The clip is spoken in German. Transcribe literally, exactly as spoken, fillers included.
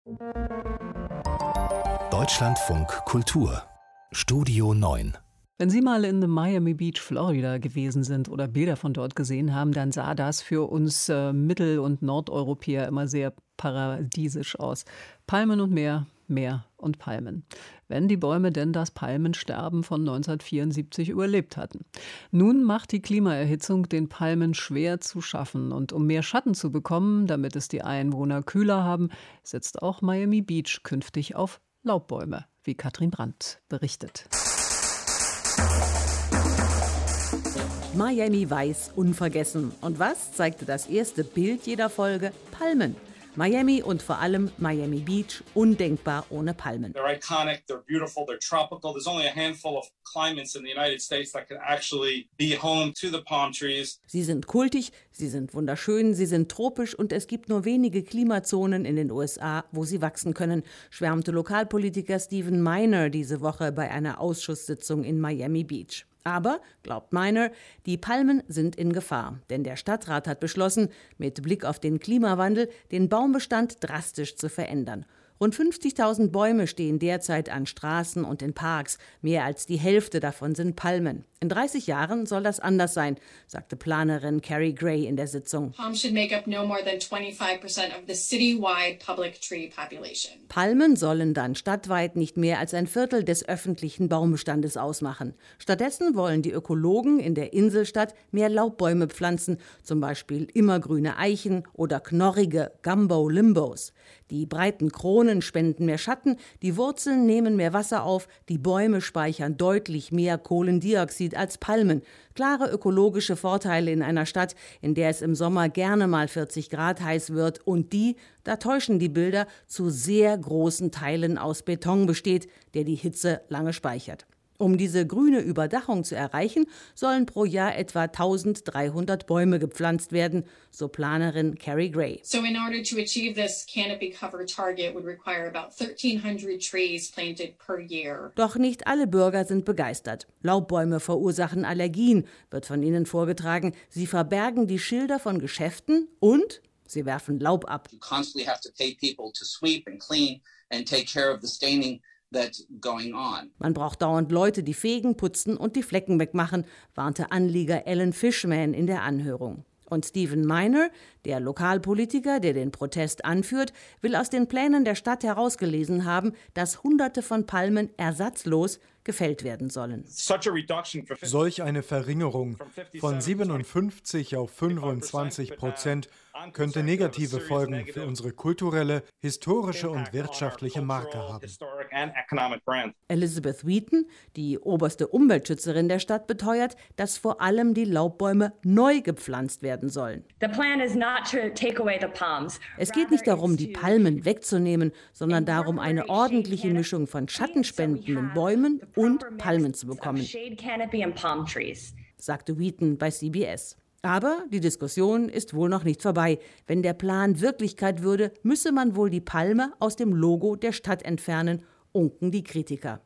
Deutschlandfunk Kultur Studio neun. Wenn Sie mal in Miami Beach, Florida gewesen sind oder Bilder von dort gesehen haben, dann sah das für uns äh, Mittel- und Nordeuropäer immer sehr paradiesisch aus. Palmen und Meer, Meer und Palmen. Wenn die Bäume denn das Palmensterben von neunzehnhundertvierundsiebzig überlebt hatten. Nun macht die Klimaerhitzung den Palmen schwer zu schaffen. Und um mehr Schatten zu bekommen, damit es die Einwohner kühler haben, setzt auch Miami Beach künftig auf Laubbäume, wie Katrin Brandt berichtet. Miami weiß unvergessen. Und was zeigte das erste Bild jeder Folge? Palmen. Miami und vor allem Miami Beach undenkbar ohne Palmen. They're iconic, they're beautiful, they're tropical. There's only a handful of climates in the United States that can actually be home to the palm trees. Sie sind kultig, sie sind wunderschön, sie sind tropisch und es gibt nur wenige Klimazonen in den U S A, wo sie wachsen können, schwärmte Lokalpolitiker Stephen Miner diese Woche bei einer Ausschusssitzung in Miami Beach. Aber, glaubt Miner, die Palmen sind in Gefahr. Denn der Stadtrat hat beschlossen, mit Blick auf den Klimawandel den Baumbestand drastisch zu verändern. Rund fünfzigtausend Bäume stehen derzeit an Straßen und in Parks. Mehr als die Hälfte davon sind Palmen. In dreißig Jahren soll das anders sein, sagte Planerin Carrie Gray in der Sitzung. Palms should make up no more than twenty-five percent of the citywide public tree population. Palmen sollen dann stadtweit nicht mehr als ein Viertel des öffentlichen Baumbestandes ausmachen. Stattdessen wollen die Ökologen in der Inselstadt mehr Laubbäume pflanzen, zum Beispiel immergrüne Eichen oder knorrige Gumbo-Limbos. Die breiten Kronen spenden mehr Schatten, die Wurzeln nehmen mehr Wasser auf, die Bäume speichern deutlich mehr Kohlendioxid als Palmen. Klare ökologische Vorteile in einer Stadt, in der es im Sommer gerne mal vierzig Grad heiß wird und die, da täuschen die Bilder, zu sehr großen Teilen aus Beton besteht, der die Hitze lange speichert. Um diese grüne Überdachung zu erreichen, sollen pro Jahr etwa eintausenddreihundert Bäume gepflanzt werden, so Planerin Carrie Gray. So in order to achieve this canopy cover target would require about thirteen hundred trees planted per year. Doch nicht alle Bürger sind begeistert. Laubbäume verursachen Allergien, wird von ihnen vorgetragen. Sie verbergen die Schilder von Geschäften und sie werfen Laub ab. You constantly have to pay people to sweep and clean and take care of the staining that's going on. Man braucht dauernd Leute, die fegen, putzen und die Flecken wegmachen, warnte Anlieger Alan Fishman in der Anhörung. Und Stephen Miner, der Lokalpolitiker, der den Protest anführt, will aus den Plänen der Stadt herausgelesen haben, dass Hunderte von Palmen ersatzlos gefällt werden sollen. Solch eine Verringerung von siebenundfünfzig auf fünfundzwanzig Prozent könnte negative Folgen für unsere kulturelle, historische und wirtschaftliche Marke haben. Elizabeth Wheaton, die oberste Umweltschützerin der Stadt, beteuert, dass vor allem die Laubbäume neu gepflanzt werden sollen. Es geht nicht darum, die Palmen wegzunehmen, sondern darum, eine ordentliche Mischung von schattenspendenden Bäumen und Palmen zu bekommen, sagte Wheaton bei C B S. Aber die Diskussion ist wohl noch nicht vorbei. Wenn der Plan Wirklichkeit würde, müsse man wohl die Palme aus dem Logo der Stadt entfernen, unken die Kritiker.